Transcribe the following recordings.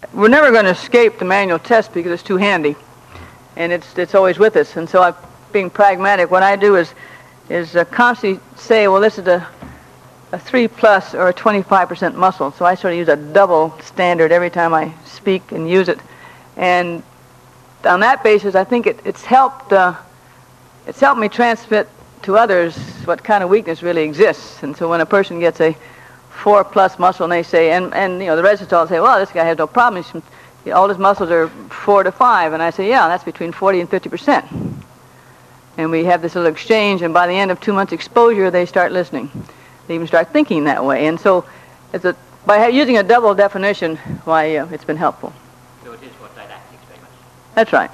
we're never going to escape the manual test because it's too handy, and it's always with us. And so, being pragmatic, what I do is constantly say, well, this is a 3+ or a 25% muscle. So I sort of use a double standard every time I speak and use it. And on that basis, I think it's helped me transmit to others what kind of weakness really exists. And so when a person gets a 4+ muscle, and they say, and the residents all say, well, this guy has no problem. All his muscles are 4 to 5, and I say, yeah, that's between 40 and 50%. And we have this little exchange, and by the end of 2 months' exposure, they start listening. They even start thinking that way. And so, by using a double definition, why it's been helpful. So it is what didactics very much. That's right.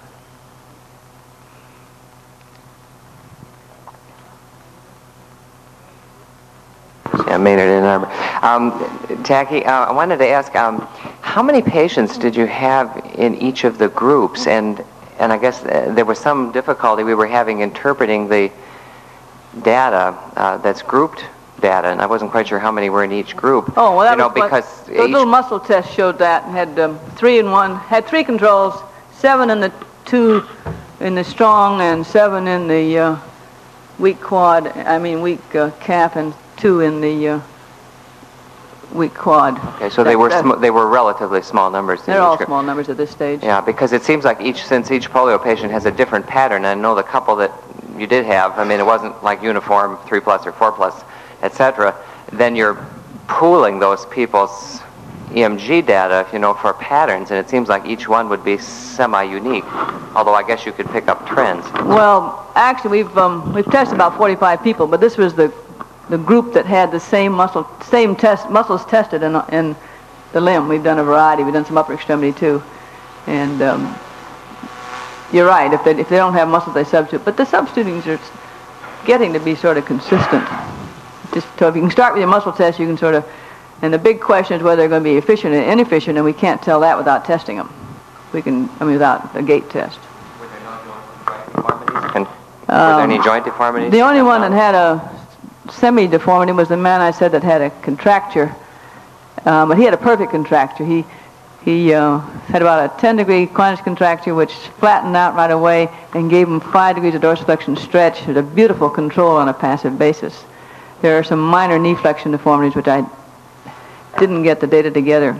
Yeah, Maynard in Ann Arbor. Jackie, I wanted to ask, how many patients did you have in each of the groups? And I guess there was some difficulty we were having interpreting the data that's grouped data, and I wasn't quite sure how many were in each group. Oh, well, because the little muscle test showed that, and had 3 in one, had 3 controls, 7 in the 2 in the strong, and 7 in the weak calf, and 2 in the weak quad. Okay, so they were relatively small numbers. They're all small numbers at this stage. Yeah, because it seems like since each polio patient has a different pattern. I know the couple that you did have, I mean, it wasn't like uniform 3+ or 4+, etc. Then you're pooling those people's EMG data, for patterns, and it seems like each one would be semi-unique. Although I guess you could pick up trends. Well, actually, we've tested about 45 people, but this was the group that had the same muscles tested in the limb. We've done a variety. We've done some upper extremity too, and you're right. If they don't have muscles, they substitute. But the substituting are getting to be sort of consistent. So if you can start with your muscle test, you can sort of. And the big question is whether they're going to be efficient and inefficient, and we can't tell that without testing them. Without a gait test. Were there no joint deformities? Were there any joint deformities? The only one that had a semi-deformity was the man I said that had a contracture, but he had a perfect contracture. He had about a 10-degree Cornish contracture, which flattened out right away and gave him 5 degrees of dorsiflexion stretch. It was a beautiful control on a passive basis. There are some minor knee flexion deformities, which I didn't get the data together.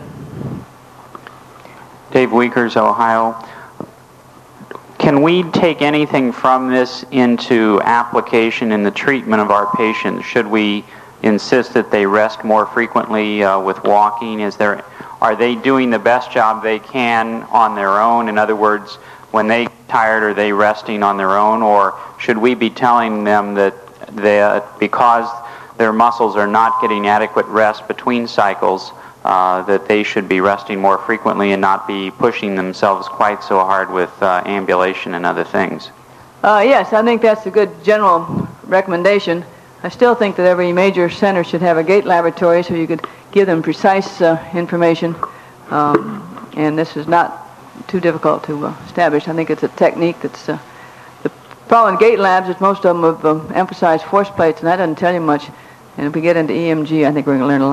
Dave Weekers, Ohio. Can we take anything from this into application in the treatment of our patients? Should we insist that they rest more frequently with walking? Are they doing the best job they can on their own? In other words, when they tired, are they resting on their own? Or should we be telling them that because their muscles are not getting adequate rest between cycles, that they should be resting more frequently and not be pushing themselves quite so hard with ambulation and other things? Yes, I think that's a good general recommendation. I still think that every major center should have a gait laboratory so you could give them precise information. And this is not too difficult to establish. I think it's a technique that's... the problem in gait labs is most of them have emphasized force plates, and that doesn't tell you much. And if we get into EMG, I think we're going to learn a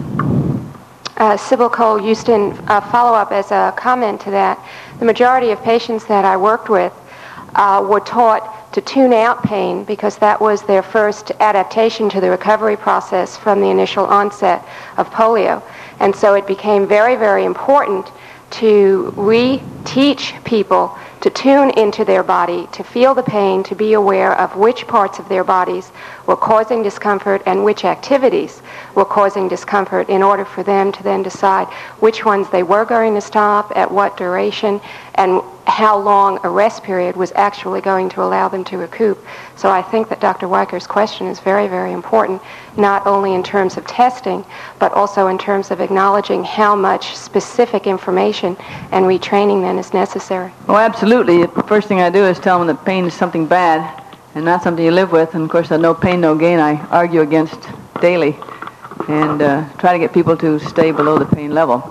lot. Sybil Cole Houston, follow-up as a comment to that. The majority of patients that I worked with were taught to tune out pain because that was their first adaptation to the recovery process from the initial onset of polio. And so it became very, very important to re-teach people to tune into their body, to feel the pain, to be aware of which parts of their bodies were causing discomfort and which activities were causing discomfort in order for them to then decide which ones they were going to stop, at what duration, and how long a rest period was actually going to allow them to recoup. So I think that Dr. Weiker's question is very, very important, not only in terms of testing, but also in terms of acknowledging how much specific information and retraining then is necessary. Oh, absolutely. The first thing I do is tell them that pain is something bad and not something you live with. And of course, no pain, no gain I argue against daily, and try to get people to stay below the pain level.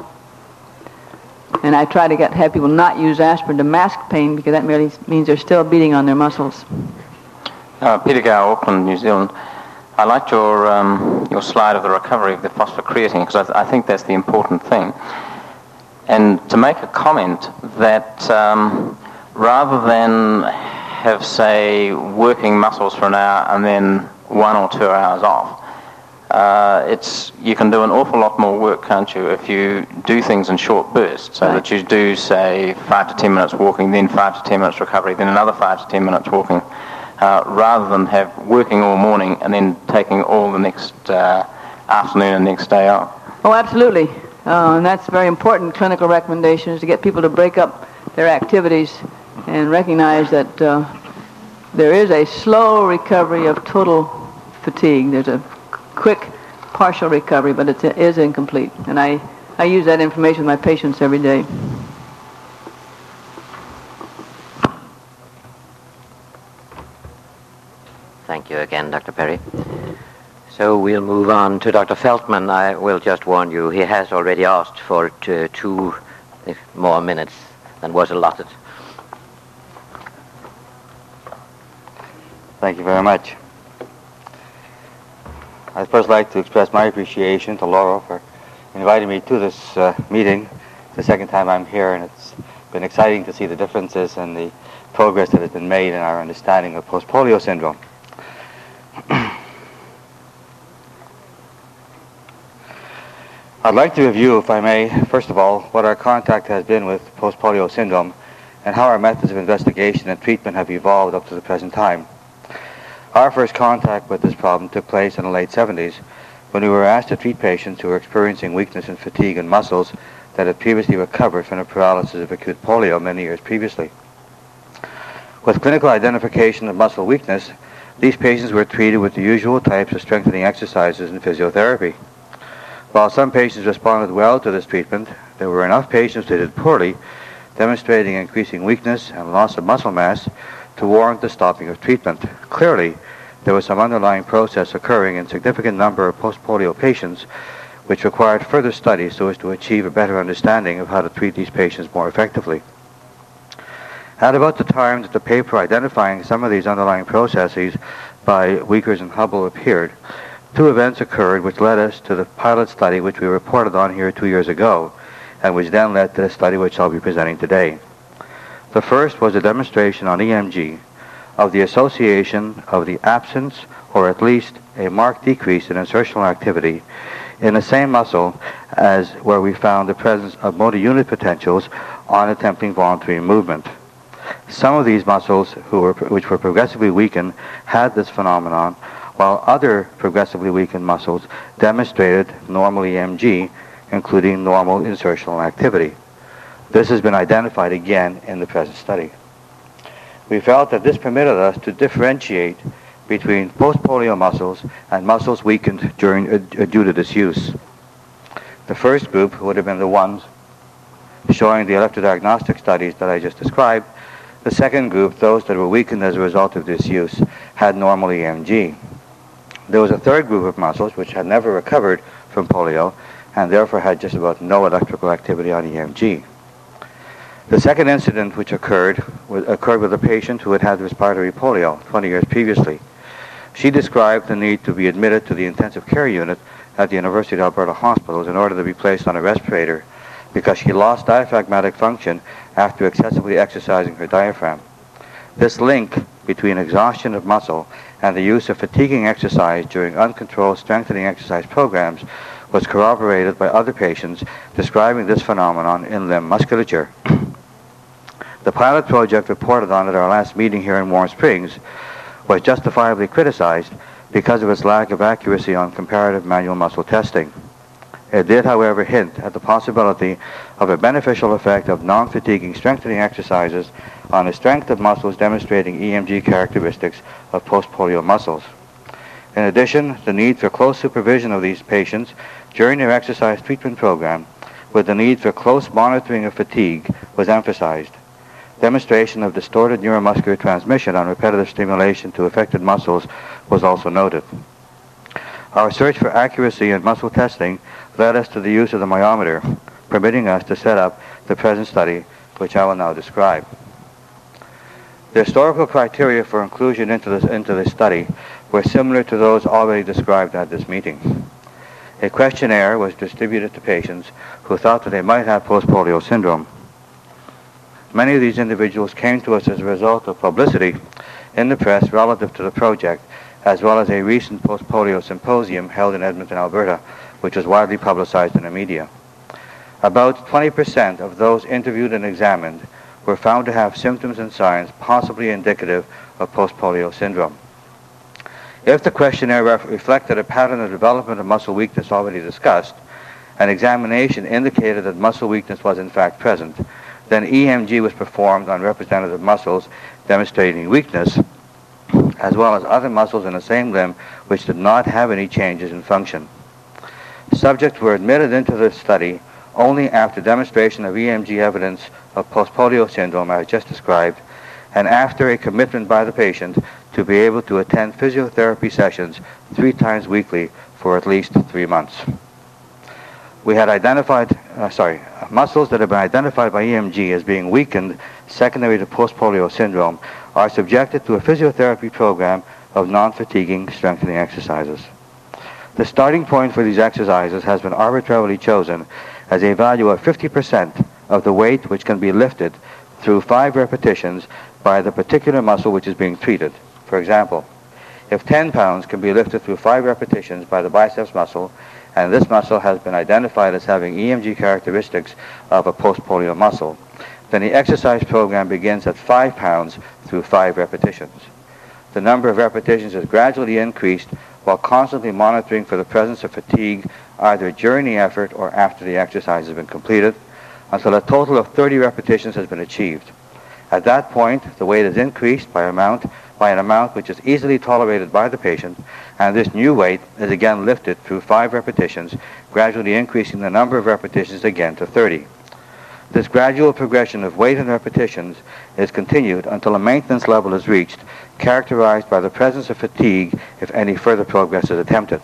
And I try to have people not use aspirin to mask pain because that merely means they're still beating on their muscles. Peter Gow, Auckland, New Zealand. I liked your slide of the recovery of the phosphocreatine because I think that's the important thing. and to make a comment that rather than have, say, working muscles for an hour and then 1 or 2 hours off, you can do an awful lot more work, can't you, if you do things in short bursts, so that you do, say, 5 to 10 minutes walking, then 5 to 10 minutes recovery, then another 5 to 10 minutes walking, rather than have working all morning and then taking all the next afternoon and next day off. Oh, absolutely. And that's very important clinical recommendations, to get people to break up their activities and recognize that there is a slow recovery of total fatigue. There's a quick partial recovery, but it is incomplete. And I use that information with my patients every day. Thank you again, Dr. Perry. So we'll move on to Dr. Feldman. I will just warn you, he has already asked for 2 more minutes than was allotted. Thank you very much. I'd first like to express my appreciation to Laura for inviting me to this meeting. It's the second time I'm here, and it's been exciting to see the differences and the progress that has been made in our understanding of post-polio syndrome. I'd like to review, if I may, first of all, what our contact has been with post-polio syndrome and how our methods of investigation and treatment have evolved up to the present time. Our first contact with this problem took place in the late 70s when we were asked to treat patients who were experiencing weakness and fatigue in muscles that had previously recovered from the paralysis of acute polio many years previously. With clinical identification of muscle weakness, these patients were treated with the usual types of strengthening exercises and physiotherapy. While some patients responded well to this treatment, there were enough patients who did poorly, demonstrating increasing weakness and loss of muscle mass to warrant the stopping of treatment. Clearly, there was some underlying process occurring in a significant number of post-polio patients which required further study so as to achieve a better understanding of how to treat these patients more effectively. At about the time that the paper identifying some of these underlying processes by Wiekers and Hubble appeared, 2 events occurred which led us to the pilot study which we reported on here 2 years ago, and which then led to the study which I'll be presenting today. The first was a demonstration on EMG of the association of the absence, or at least a marked decrease in insertional activity, in the same muscle as where we found the presence of motor unit potentials on attempting voluntary movement. Some of these muscles which were progressively weakened had this phenomenon, while other progressively weakened muscles demonstrated normal EMG, including normal insertional activity. This has been identified again in the present study. We felt that this permitted us to differentiate between post-polio muscles and muscles weakened due to disuse. The first group would have been the ones showing the electrodiagnostic studies that I just described. The second group, those that were weakened as a result of disuse, had normal EMG. There was a third group of muscles which had never recovered from polio and therefore had just about no electrical activity on EMG. The second incident which occurred with a patient who had had respiratory polio 20 years previously. She described the need to be admitted to the intensive care unit at the University of Alberta hospitals in order to be placed on a respirator because she lost diaphragmatic function after excessively exercising her diaphragm. This link between exhaustion of muscle and the use of fatiguing exercise during uncontrolled strengthening exercise programs was corroborated by other patients describing this phenomenon in limb musculature. The pilot project reported on at our last meeting here in Warm Springs was justifiably criticized because of its lack of accuracy on comparative manual muscle testing. It did, however, hint at the possibility of a beneficial effect of non-fatiguing strengthening exercises on the strength of muscles demonstrating EMG characteristics of post-polio muscles. In addition, the need for close supervision of these patients during their exercise treatment program with the need for close monitoring of fatigue was emphasized. Demonstration of distorted neuromuscular transmission on repetitive stimulation to affected muscles was also noted. Our search for accuracy in muscle testing led us to the use of the myometer, permitting us to set up the present study, which I will now describe. The historical criteria for inclusion into this study were similar to those already described at this meeting. A questionnaire was distributed to patients who thought that they might have post-polio syndrome. Many of these individuals came to us as a result of publicity in the press relative to the project, as well as a recent post-polio symposium held in Edmonton, Alberta, which was widely publicized in the media. About 20% of those interviewed and examined were found to have symptoms and signs possibly indicative of post-polio syndrome. If the questionnaire reflected a pattern of development of muscle weakness already discussed, and examination indicated that muscle weakness was in fact present, then EMG was performed on representative muscles demonstrating weakness, as well as other muscles in the same limb which did not have any changes in function. Subjects were admitted into the study only after demonstration of EMG evidence of post-polio syndrome, as just described, and after a commitment by the patient to be able to attend physiotherapy sessions 3 times weekly for at least 3 months. We had identified, muscles that have been identified by EMG as being weakened secondary to post-polio syndrome are subjected to a physiotherapy program of non-fatiguing strengthening exercises. The starting point for these exercises has been arbitrarily chosen as a value of 50% of the weight which can be lifted through 5 repetitions by the particular muscle which is being treated. For example, if 10 pounds can be lifted through 5 repetitions by the biceps muscle, and this muscle has been identified as having EMG characteristics of a post-polio muscle, then the exercise program begins at 5 pounds through 5 repetitions. The number of repetitions is gradually increased while constantly monitoring for the presence of fatigue either during the effort or after the exercise has been completed, until a total of 30 repetitions has been achieved. At that point, the weight is increased by an amount which is easily tolerated by the patient, and this new weight is again lifted through 5 repetitions, gradually increasing the number of repetitions again to 30. This gradual progression of weight and repetitions is continued until a maintenance level is reached, characterized by the presence of fatigue if any further progress is attempted.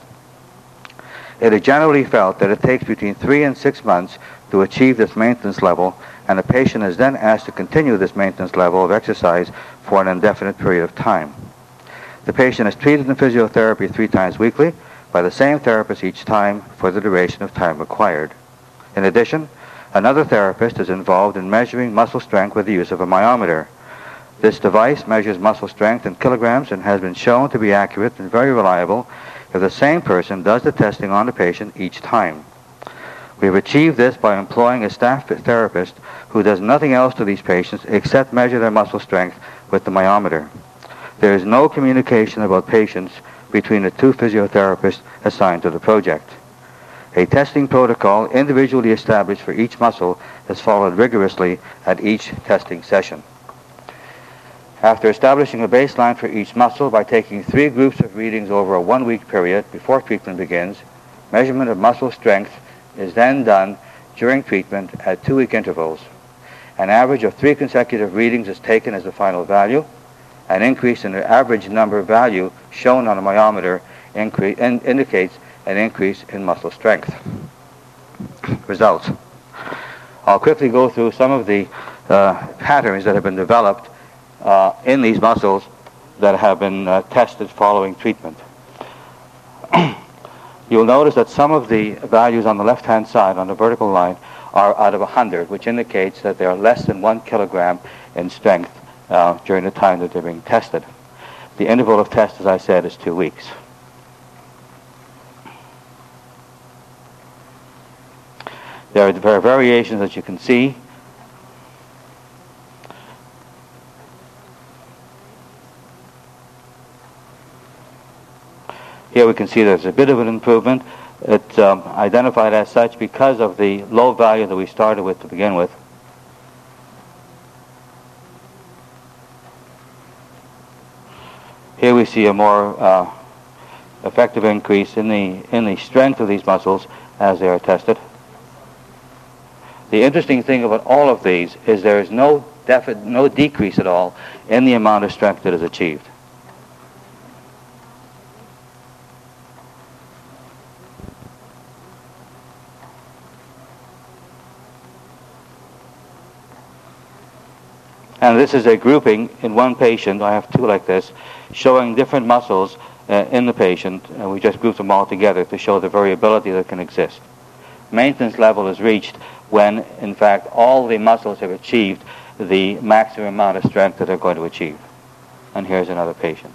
It is generally felt that it takes between 3 and 6 months to achieve this maintenance level, and the patient is then asked to continue this maintenance level of exercise for an indefinite period of time. The patient is treated in physiotherapy 3 times weekly by the same therapist each time for the duration of time required. In addition, another therapist is involved in measuring muscle strength with the use of a myometer. This device measures muscle strength in kilograms and has been shown to be accurate and very reliable if the same person does the testing on the patient each time. We have achieved this by employing a staff therapist who does nothing else to these patients except measure their muscle strength with the myometer. There is no communication about patients between the 2 physiotherapists assigned to the project. A testing protocol individually established for each muscle is followed rigorously at each testing session. After establishing a baseline for each muscle by taking 3 groups of readings over a 1-week period before treatment begins, measurement of muscle strength is then done during treatment at 2-week intervals. An average of 3 consecutive readings is taken as the final value. An increase in the average number value shown on a myometer indicates an increase in muscle strength. Results. I'll quickly go through some of the patterns that have been developed in these muscles that have been tested following treatment. You'll notice that some of the values on the left-hand side on the vertical line are out of 100, which indicates that they are less than 1 kilogram in strength during the time that they're being tested. The interval of test, as I said, is 2 weeks. There are variations that you can see. Here we can see there's a bit of an improvement. It's identified as such because of the low value that we started with to begin with. Here we see a more effective increase in the strength of these muscles as they are tested. The interesting thing about all of these is there is no decrease at all in the amount of strength that is achieved. And this is a grouping in one patient, I have 2 like this, showing different muscles in the patient, and we just grouped them all together to show the variability that can exist. Maintenance level is reached when, in fact, all the muscles have achieved the maximum amount of strength that they're going to achieve. And here's another patient.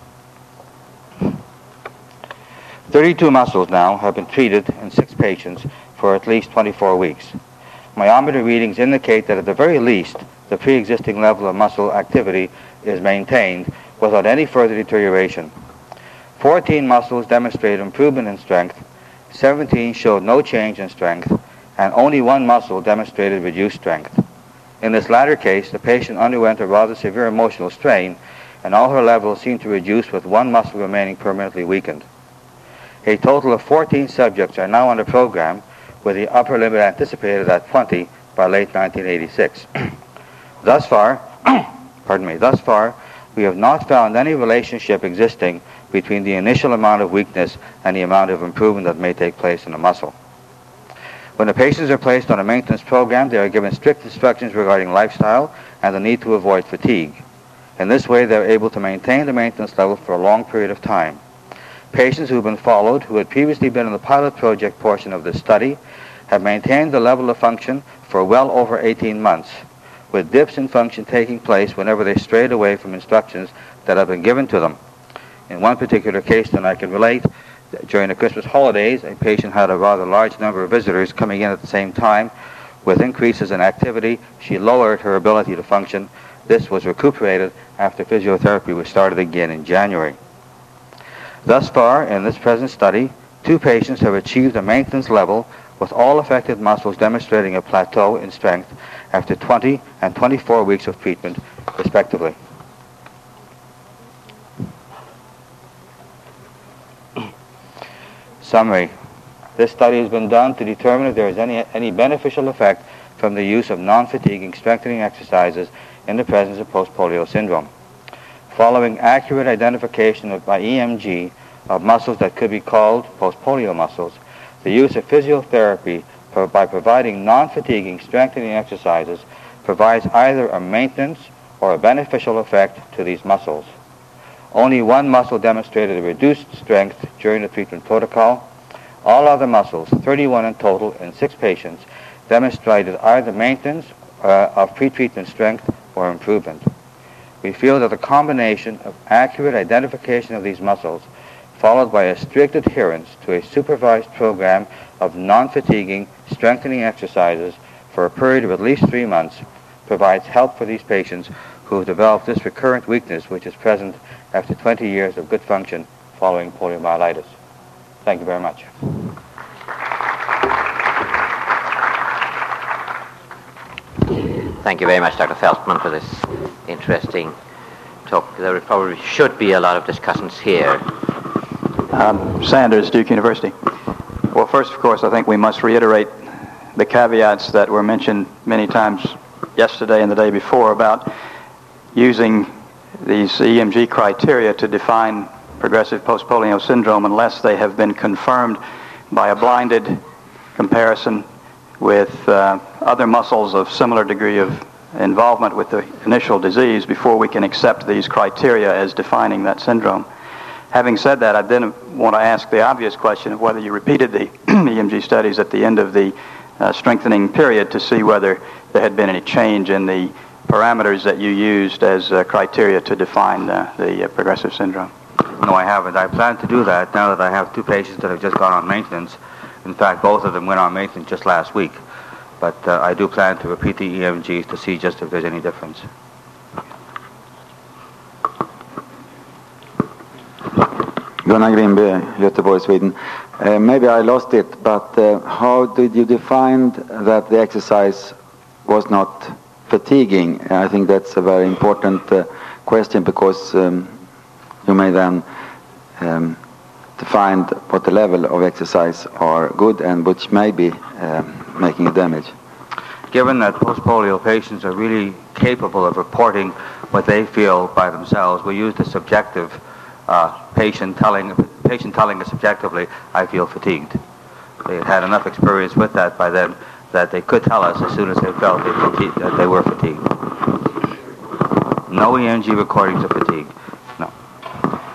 32 muscles now have been treated in 6 patients for at least 24 weeks. Myometer readings indicate that at the very least, the pre-existing level of muscle activity is maintained without any further deterioration. 14 muscles demonstrated improvement in strength, 17 showed no change in strength, and only 1 muscle demonstrated reduced strength. In this latter case, the patient underwent a rather severe emotional strain, and all her levels seemed to reduce with 1 muscle remaining permanently weakened. A total of 14 subjects are now on the program, with the upper limit anticipated at 20 by late 1986. Thus far, we have not found any relationship existing between the initial amount of weakness and the amount of improvement that may take place in the muscle. When the patients are placed on a maintenance program, they are given strict instructions regarding lifestyle and the need to avoid fatigue. In this way, they are able to maintain the maintenance level for a long period of time. Patients who have been followed, who had previously been in the pilot project portion of this study, have maintained the level of function for well over 18 months, with dips in function taking place whenever they strayed away from instructions that have been given to them. In one particular case that I can relate, during the Christmas holidays, a patient had a rather large number of visitors coming in at the same time. With increases in activity, she lowered her ability to function. This was recuperated after physiotherapy was started again in January. Thus far, in this present study, 2 patients have achieved a maintenance level with all affected muscles demonstrating a plateau in strength after 20 and 24 weeks of treatment, respectively. Summary. This study has been done to determine if there is any beneficial effect from the use of non-fatiguing strengthening exercises in the presence of post-polio syndrome. Following accurate identification by EMG of muscles that could be called post-polio muscles, the use of physiotherapy by providing non-fatiguing strengthening exercises provides either a maintenance or a beneficial effect to these muscles. Only 1 muscle demonstrated a reduced strength during the treatment protocol. All other muscles, 31 in total in 6 patients, demonstrated either maintenance of pre-treatment strength or improvement. We feel that the combination of accurate identification of these muscles, followed by a strict adherence to a supervised program of non-fatiguing strengthening exercises for a period of at least 3 months, provides help for these patients who have developed this recurrent weakness which is present after 20 years of good function following poliomyelitis. Thank you very much. Thank you very much, Dr. Feldman, for this interesting talk. There probably should be a lot of discussions here. Sanders, Duke University. Well, first, of course, I think we must reiterate the caveats that were mentioned many times yesterday and the day before about using these EMG criteria to define progressive post-polio syndrome unless they have been confirmed by a blinded comparison with other muscles of similar degree of involvement with the initial disease before we can accept these criteria as defining that syndrome. Having said that, I then want to ask the obvious question of whether you repeated the EMG studies at the end of the strengthening period to see whether there had been any change in the parameters that you used as criteria to define the progressive syndrome. No, I haven't. I plan to do that now that I have 2 patients that have just gone on maintenance. In fact, both of them went on maintenance just last week. But I do plan to repeat the EMGs to see just if there's any difference. Gunnar Grimby, Göteborg, Sweden. Maybe I lost it, but how did you define that the exercise was not fatiguing? I think that's a very important question because you may then define what the level of exercise are good and which may be making damage. Given that post-polio patients are really capable of reporting what they feel by themselves, we use the subjective patient telling us subjectively, I feel fatigued. They had enough experience with that by then that they could tell us as soon as they felt that they were fatigued. No EMG recordings of fatigue. No.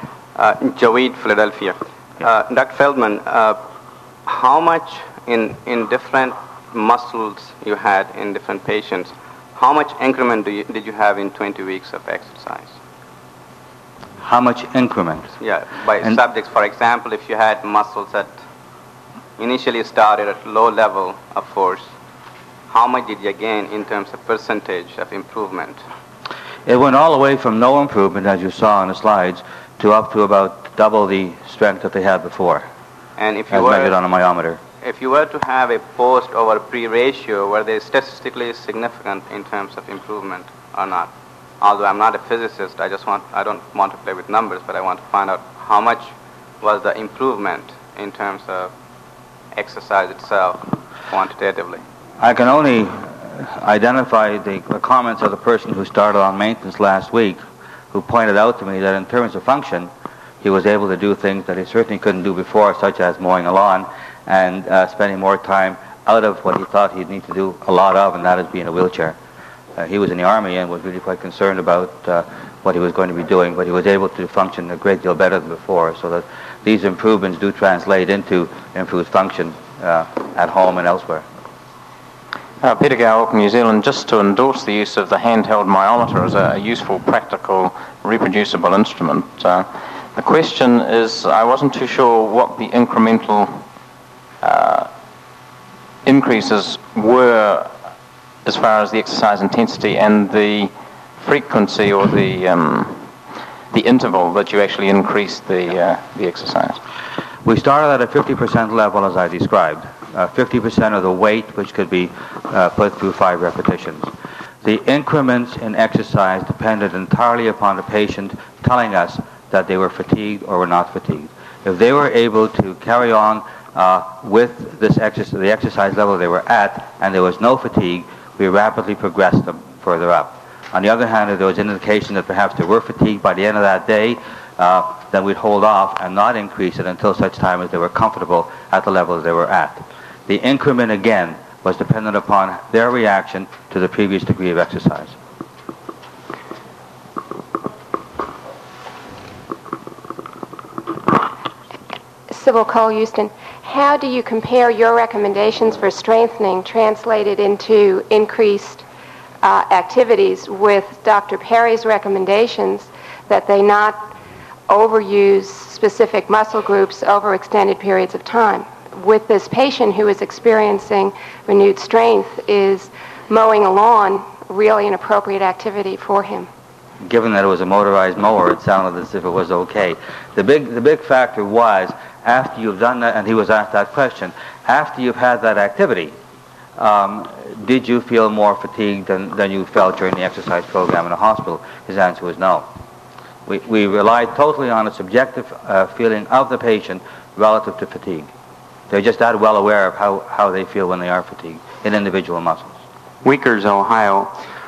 Jaweed, Philadelphia. Dr. Feldman, how much in different muscles you had in different patients, how much increment did you have in 20 weeks of exercise? How much increment? Yeah, by subjects. For example, if you had muscles that initially started at low level of force, how much did you gain in terms of percentage of improvement? It went all the way from no improvement, as you saw on the slides, to up to about double the strength that they had before, and if you as measured on a myometer. If you were to have a post over pre ratio, were they statistically significant in terms of improvement or not? Although I'm not a physicist, I don't want to play with numbers, but I want to find out how much was the improvement in terms of exercise itself quantitatively. I can only identify the comments of the person who started on maintenance last week, who pointed out to me that in terms of function, he was able to do things that he certainly couldn't do before, such as mowing a lawn and spending more time out of what he thought he'd need to do a lot of, and that is be in a wheelchair. He was in the Army and was really quite concerned about what he was going to be doing, but he was able to function a great deal better than before, so that these improvements do translate into improved function at home and elsewhere. Peter Gow from New Zealand, just to endorse the use of the handheld myometer as a useful, practical, reproducible instrument. The question is, I wasn't too sure what the incremental increases were as far as the exercise intensity and the frequency or the interval that you actually increased the exercise. We started at a 50% level, as I described. 50% of the weight, which could be put through 5 repetitions. The increments in exercise depended entirely upon the patient telling us that they were fatigued or were not fatigued. If they were able to carry on with this the exercise level they were at, and there was no fatigue, we rapidly progressed them further up. On the other hand, if there was an indication that perhaps they were fatigued by the end of that day, then we'd hold off and not increase it until such time as they were comfortable at the level they were at. The increment, again, was dependent upon their reaction to the previous degree of exercise. Sybil Cole, Houston. How do you compare your recommendations for strengthening translated into increased activities with Dr. Perry's recommendations that they not overuse specific muscle groups over extended periods of time? With this patient who is experiencing renewed strength, is mowing a lawn really an appropriate activity for him? Given that it was a motorized mower, it sounded as if it was okay. The big factor was, after you've done that, and he was asked that question, after you've had that activity, did you feel more fatigued than you felt during the exercise program in the hospital? His answer was no. We relied totally on a subjective feeling of the patient relative to fatigue. They're just that well aware of how they feel when they are fatigued in individual muscles. Weekers, Ohio.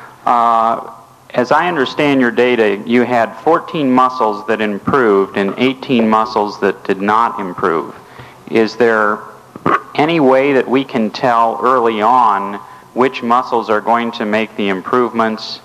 As I understand your data, you had 14 muscles that improved and 18 muscles that did not improve. Is there any way that we can tell early on which muscles are going to make the improvements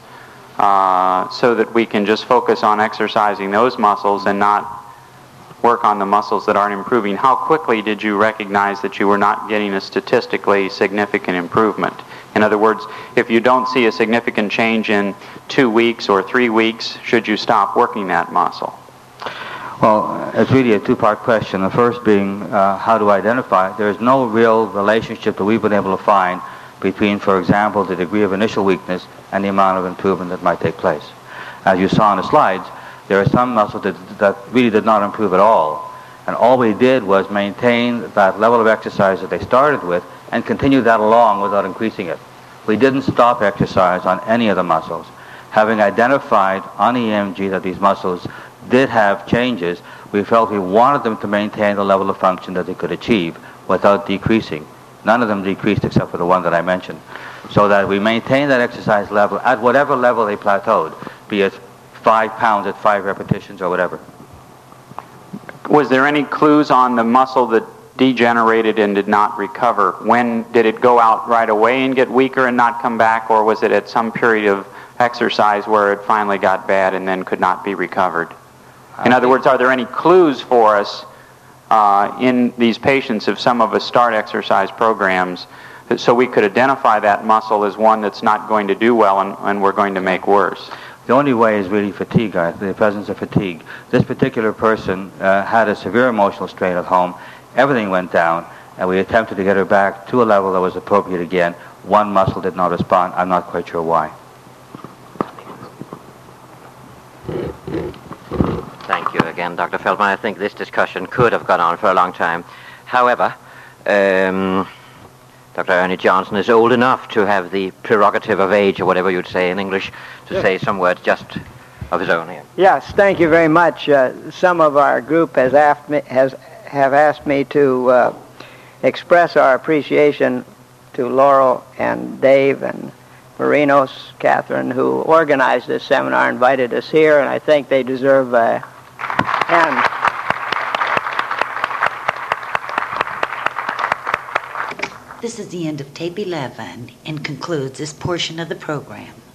so that we can just focus on exercising those muscles and not work on the muscles that aren't improving? How quickly did you recognize that you were not getting a statistically significant improvement? In other words, if you don't see a significant change in 2 weeks or 3 weeks, should you stop working that muscle? Well, it's really a two-part question. The first being how to identify. There's no real relationship that we've been able to find between, for example, the degree of initial weakness and the amount of improvement that might take place. As you saw on the slides, there are some muscles that really did not improve at all. And all we did was maintain that level of exercise that they started with and continue that along without increasing it. We didn't stop exercise on any of the muscles. Having identified on EMG that these muscles did have changes, we felt we wanted them to maintain the level of function that they could achieve without decreasing. None of them decreased except for the one that I mentioned. So that we maintain that exercise level at whatever level they plateaued, be it 5 pounds at 5 repetitions or whatever. Was there any clues on the muscle that degenerated and did not recover? When did it go out right away and get weaker and not come back, or was it at some period of exercise where it finally got bad and then could not be recovered? In other words, are there any clues for us in these patients if some of us start exercise programs so we could identify that muscle as one that's not going to do well and we're going to make worse? The only way is really fatigue, the presence of fatigue. This particular person had a severe emotional strain at home. Everything went down, and we attempted to get her back to a level that was appropriate again. One muscle did not respond. I'm not quite sure why. Thank you again, Dr. Feldman. I think this discussion could have gone on for a long time. However, Dr. Ernie Johnson is old enough to have the prerogative of age, or whatever you'd say in English, to say some words just of his own here. Yes, thank you very much. Some of our group have asked me to express our appreciation to Laurel and Dave and Marinos, Catherine, who organized this seminar, invited us here, and I think they deserve a hand. This is the end of tape 11 and concludes this portion of the program.